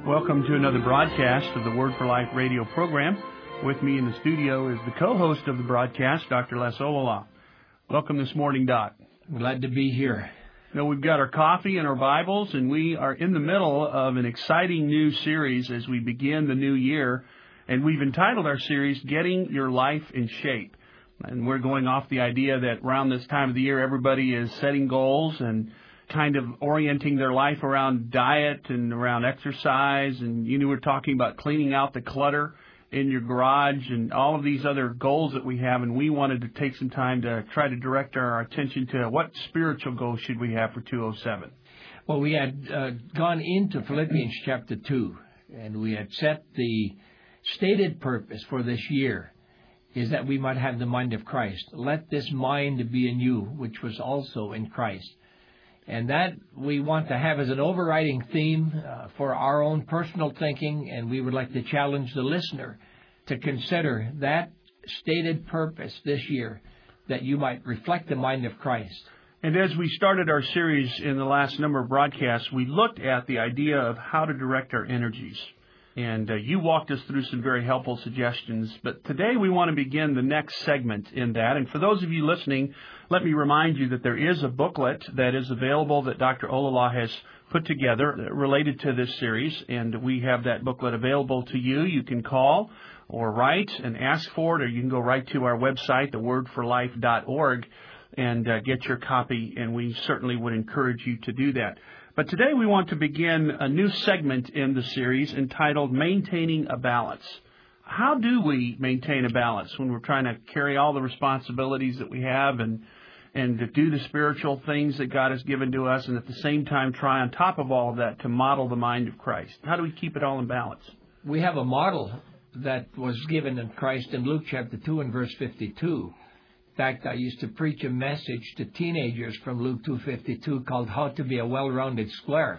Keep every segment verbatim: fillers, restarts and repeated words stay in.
Welcome to another broadcast of the Word for Life radio program. With me in the studio is the co-host of the broadcast, Doctor Les Olala. Welcome this morning, Doc. Glad to be here. Now, we've got our coffee and our Bibles, and we are in the middle of an exciting new series as we begin the new year. And we've entitled our series, Getting Your Life in Shape. And we're going off the idea that around this time of the year, everybody is setting goals and kind of orienting their life around diet and around exercise. And, you know, we're talking about cleaning out the clutter in your garage and all of these other goals that we have. And we wanted to take some time to try to direct our attention to what spiritual goals should we have for two oh seven. Well, we had uh, gone into Philippians chapter two, and we had set the stated purpose for this year is that we might have the mind of Christ. Let this mind be in you, which was also in Christ. And that we want to have as an overriding theme uh, for our own personal thinking, and we would like to challenge the listener to consider that stated purpose this year, that you might reflect the mind of Christ. And as we started our series in the last number of broadcasts, we looked at the idea of how to direct our energies. And uh, you walked us through some very helpful suggestions. But today we want to begin the next segment in that. And for those of you listening, let me remind you that there is a booklet that is available that Doctor Olala has put together related to this series. And we have that booklet available to you. You can call or write and ask for it, or you can go right to our website, the word for life dot org, and uh, get your copy. And we certainly would encourage you to do that. But today we want to begin a new segment in the series entitled Maintaining a Balance. How do we maintain a balance when we're trying to carry all the responsibilities that we have and and to do the spiritual things that God has given to us, and at the same time try on top of all of that to model the mind of Christ? How do we keep it all in balance? We have a model that was given in Christ in Luke chapter two and verse fifty-two. In fact, I used to preach a message to teenagers from Luke two fifty-two called How to Be a Well-Rounded Square.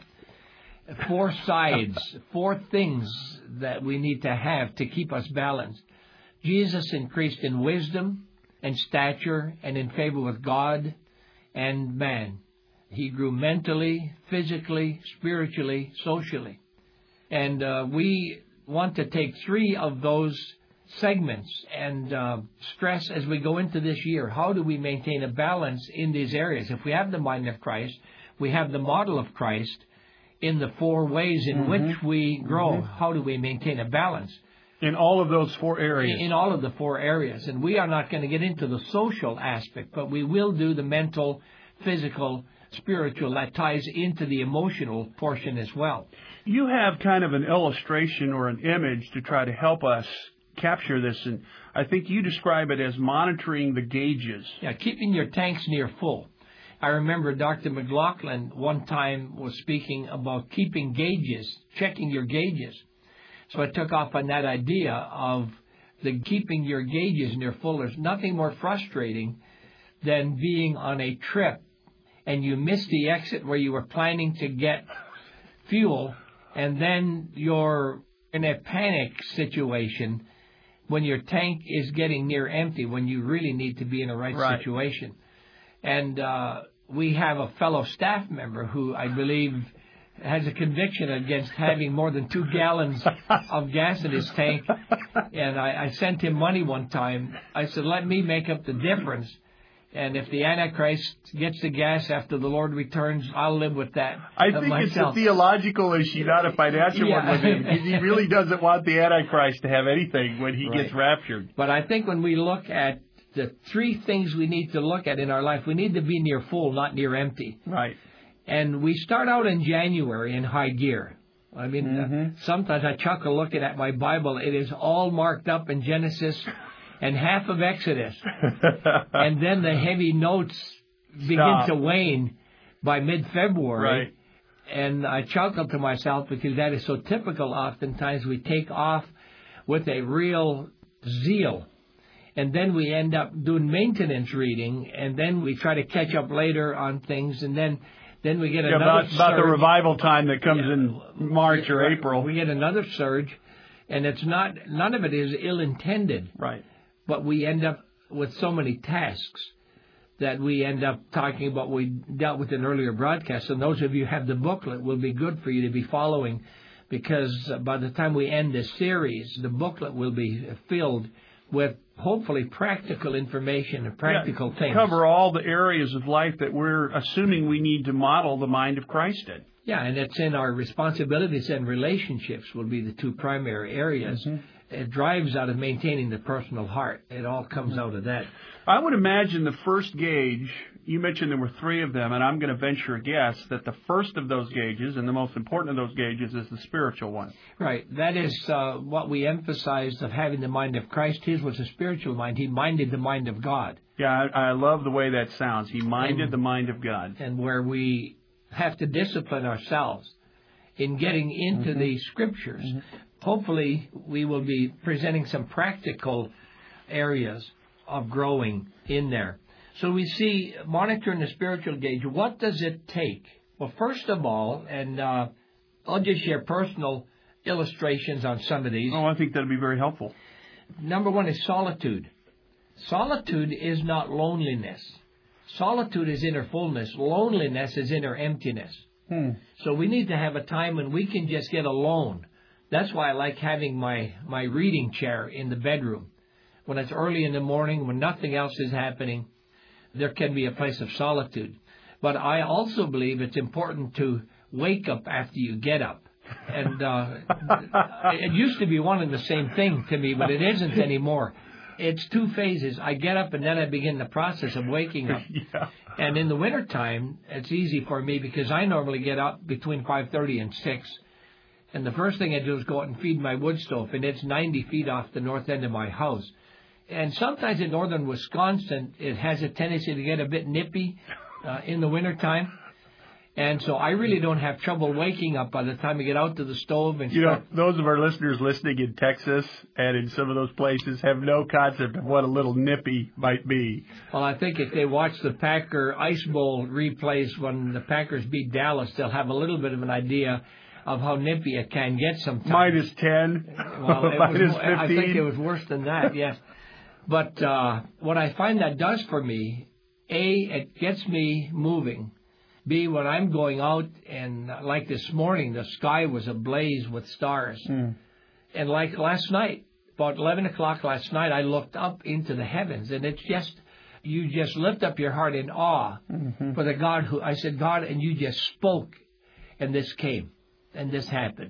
Four sides, four things that we need to have to keep us balanced. Jesus increased in wisdom and stature and in favor with God and man. He grew mentally, physically, spiritually, socially. And uh, we want to take three of those segments and uh, stress as we go into this year, how do we maintain a balance in these areas? If we have the mind of Christ, we have the model of Christ in the four ways in mm-hmm. which we grow. Mm-hmm. How do we maintain a balance? In all of those four areas. In, in all of the four areas. And we are not going to get into the social aspect, but we will do the mental, physical, spiritual that ties into the emotional portion as well. You have kind of an illustration or an image to try to help us capture this, and I think you describe it as monitoring the gauges. Yeah, keeping your tanks near full. I remember Doctor McLaughlin one time was speaking about keeping gauges, checking your gauges. So I took off on that idea of the keeping your gauges near full. There's nothing more frustrating than being on a trip and you miss the exit where you were planning to get fuel, and then you're in a panic situation when your tank is getting near empty, when you really need to be in the right, right. situation. And uh, we have a fellow staff member who I believe has a conviction against having more than two gallons of gas in his tank. And I, I sent him money one time. I said, let me make up the difference. And if the Antichrist gets the gas after the Lord returns, I'll live with that. I think myself. It's a theological issue, not a financial yeah. one with him. Because he really doesn't want the Antichrist to have anything when he right. gets raptured. But I think when we look at the three things we need to look at in our life, we need to be near full, not near empty. Right. And we start out in January in high gear. I mean, mm-hmm. uh, sometimes I chuckle looking at my Bible. It is all marked up in Genesis and half of Exodus. And then the heavy notes begin Stop. to wane by mid-February. Right. And I chuckle to myself because that is so typical. Oftentimes we take off with a real zeal. And then we end up doing maintenance reading. And then we try to catch up later on things. And then, then we get yeah, another about, about the surge. revival time that comes yeah. in March or April. We get another surge. And it's not, none of it is ill-intended. Right. But we end up with so many tasks that we end up talking about. We dealt with in earlier broadcasts. And those of you who have the booklet, will be good for you to be following because by the time we end this series, the booklet will be filled with hopefully practical information and practical yeah, things. Cover all the areas of life that we're assuming we need to model the mind of Christ in. Yeah, and it's in our responsibilities and relationships will be the two primary areas. Mm-hmm. It drives out of maintaining the personal heart. It all comes mm-hmm. out of that. I would imagine the first gauge, you mentioned there were three of them, and I'm going to venture a guess that the first of those gauges and the most important of those gauges is the spiritual one. Right. That is uh, what we emphasized of having the mind of Christ. His was a spiritual mind. He minded the mind of God. Yeah, I, I love the way that sounds. He minded and, the mind of God. And where we have to discipline ourselves in getting into mm-hmm. the Scriptures. Mm-hmm. Hopefully, we will be presenting some practical areas of growing in there. So we see monitoring the spiritual gauge. What does it take? Well, first of all, and uh, I'll just share personal illustrations on some of these. Oh, I think that would be very helpful. Number one is solitude. Solitude is not loneliness. Solitude is inner fullness. Loneliness is inner emptiness. Hmm. So we need to have a time when we can just get alone. That's why I like having my, my reading chair in the bedroom. When it's early in the morning, when nothing else is happening, there can be a place of solitude. But I also believe it's important to wake up after you get up. And uh, it used to be one and the same thing to me, but it isn't anymore. It's two phases. I get up and then I begin the process of waking up. Yeah. And in the wintertime, it's easy for me because I normally get up between five thirty and six. And the first thing I do is go out and feed my wood stove, and it's ninety feet off the north end of my house. And sometimes in northern Wisconsin, it has a tendency to get a bit nippy uh, in the wintertime. And so I really don't have trouble waking up by the time I get out to the stove. And you know, those of our listeners listening in Texas and in some of those places have no concept of what a little nippy might be. Well, I think if they watch the Packer Ice Bowl replays when the Packers beat Dallas, they'll have a little bit of an idea of how nippy it can get sometimes. Minus ten, well, it minus was, fifteen. I think it was worse than that, yes. But uh, what I find that does for me, A, it gets me moving. B, when I'm going out, and like this morning, the sky was ablaze with stars. Mm. And like last night, about eleven o'clock last night, I looked up into the heavens, and it's just, you just lift up your heart in awe mm-hmm. for the God who, I said, God, and you just spoke, and this came, and this happened.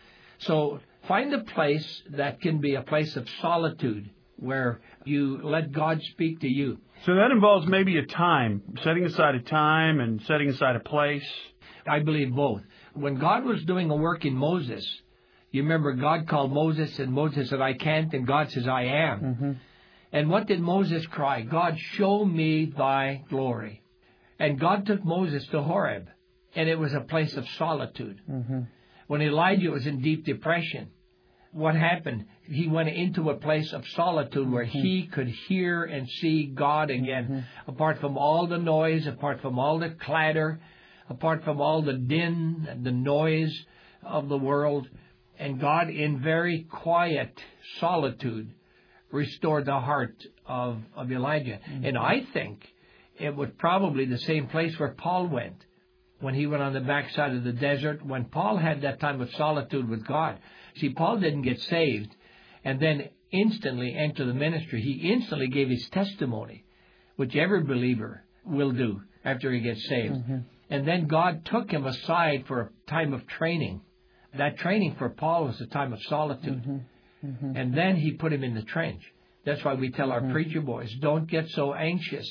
So find a place that can be a place of solitude, where you let God speak to you. So that involves maybe a time, setting aside a time and setting aside a place. I believe both. When God was doing a work in Moses, you remember God called Moses, and Moses said, I can't, and God says, I am. Mm-hmm. And what did Moses cry? God, show me thy glory. And God took Moses to Horeb, and it was a place of solitude. Mm-hmm. When Elijah was in deep depression, what happened? He went into a place of solitude where mm-hmm. he could hear and see God again, mm-hmm. apart from all the noise, apart from all the clatter, apart from all the din and the noise of the world. And God, in very quiet solitude, restored the heart of, of Elijah. Mm-hmm. And I think it was probably the same place where Paul went when he went on the backside of the desert, when Paul had that time of solitude with God. See, Paul didn't get saved and then instantly enter the ministry. He instantly gave his testimony, which every believer will do after he gets saved. Mm-hmm. And then God took him aside for a time of training. That training for Paul was a time of solitude. Mm-hmm. Mm-hmm. And then he put him in the trench. That's why we tell mm-hmm. our preacher boys, don't get so anxious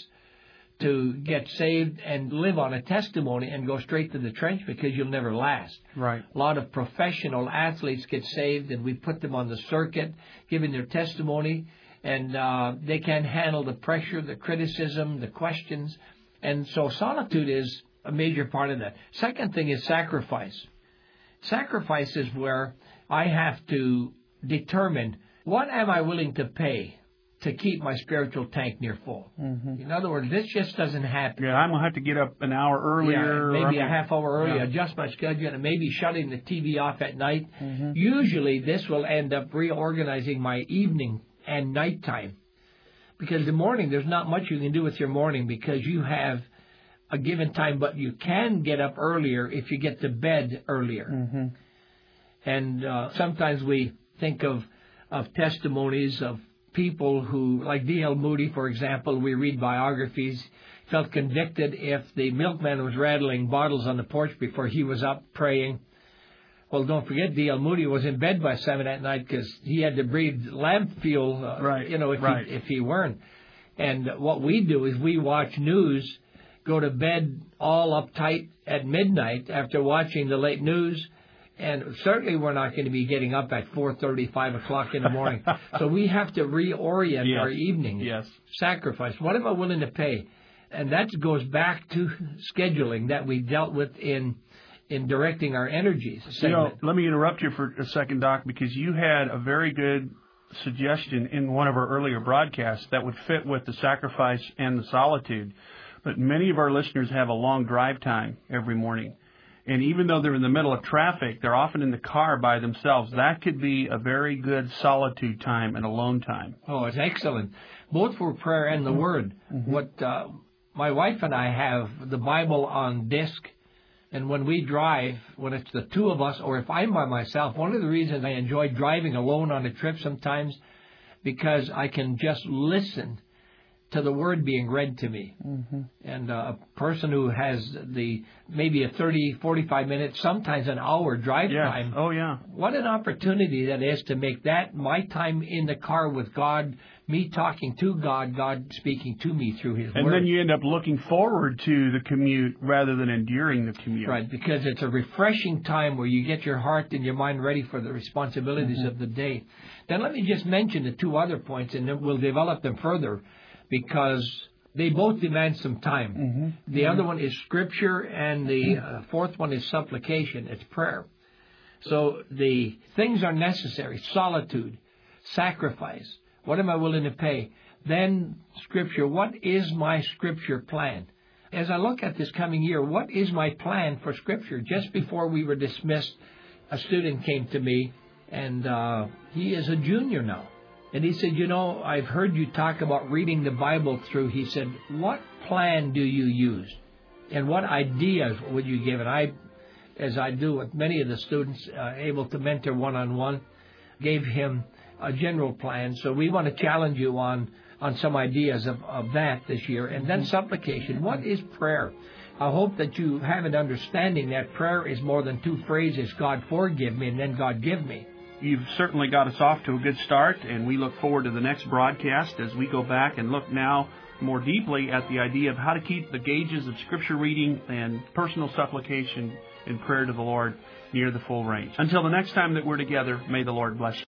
to get saved and live on a testimony and go straight to the trench, because you'll never last. Right. A lot of professional athletes get saved, and we put them on the circuit, giving their testimony, and uh, they can't handle the pressure, the criticism, the questions. And so solitude is a major part of that. Second thing is sacrifice. Sacrifice is where I have to determine, what am I willing to pay to keep my spiritual tank near full? Mm-hmm. In other words, this just doesn't happen. Yeah, I'm going to have to get up an hour earlier. Yeah, maybe a half hour earlier, yeah. adjust my schedule, and maybe shutting the T V off at night. Mm-hmm. Usually this will end up reorganizing my evening and nighttime. Because the morning, there's not much you can do with your morning because you have a given time, but you can get up earlier if you get to bed earlier. Mm-hmm. And uh, sometimes we think of, of testimonies of people who, like D L Moody, for example, we read biographies, felt convicted if the milkman was rattling bottles on the porch before he was up praying. Well, don't forget, D L Moody was in bed by seven at night because he had to breathe lamp fuel, uh, right, you know, if, right. he, if he weren't. And what we do is we watch news, go to bed all uptight at midnight after watching the late news, and certainly we're not going to be getting up at four thirty, five o'clock in the morning. So we have to reorient yes. our evening. Yes. Sacrifice. What am I willing to pay? And that goes back to scheduling that we dealt with in in directing our energies. You know, let me interrupt you for a second, Doc, because you had a very good suggestion in one of our earlier broadcasts that would fit with the sacrifice and the solitude. But many of our listeners have a long drive time every morning. And even though they're in the middle of traffic, they're often in the car by themselves. That could be a very good solitude time and alone time. Oh, it's excellent. Both for prayer and the Word. Mm-hmm. What uh, my wife and I have the Bible on disc. And when we drive, when it's the two of us, or if I'm by myself, one of the reasons I enjoy driving alone on a trip sometimes, because I can just listen to the Word being read to me. Mm-hmm. And uh, a person who has the maybe a thirty, forty-five minutes, sometimes an hour drive yes. time. Oh, yeah. What an opportunity that is to make that my time in the car with God, me talking to God, God speaking to me through His and Word. And then you end up looking forward to the commute rather than enduring the commute. Right, because it's a refreshing time where you get your heart and your mind ready for the responsibilities mm-hmm. of the day. Then let me just mention the two other points, and then we'll develop them further, because they both demand some time. Mm-hmm. The mm-hmm. other one is Scripture, and the uh, fourth one is supplication. It's prayer. So the things are necessary: solitude, sacrifice. What am I willing to pay? Then Scripture. What is my Scripture plan? As I look at this coming year, what is my plan for Scripture? Just before we were dismissed, a student came to me, and uh, he is a junior now. And he said, you know, I've heard you talk about reading the Bible through. He said, what plan do you use? And what ideas would you give? And I, as I do with many of the students, uh, able to mentor one-on-one, gave him a general plan. So we want to challenge you on, on some ideas of, of that this year. And then supplication. What is prayer? I hope that you have an understanding that prayer is more than two phrases, God forgive me, and then God give me. You've certainly got us off to a good start, and we look forward to the next broadcast as we go back and look now more deeply at the idea of how to keep the gauges of Scripture reading and personal supplication and prayer to the Lord near the full range. Until the next time that we're together, may the Lord bless you.